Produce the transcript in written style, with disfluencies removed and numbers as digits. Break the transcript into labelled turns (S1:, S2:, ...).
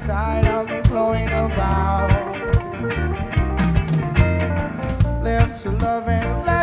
S1: inside of me flowing about. Live to love and let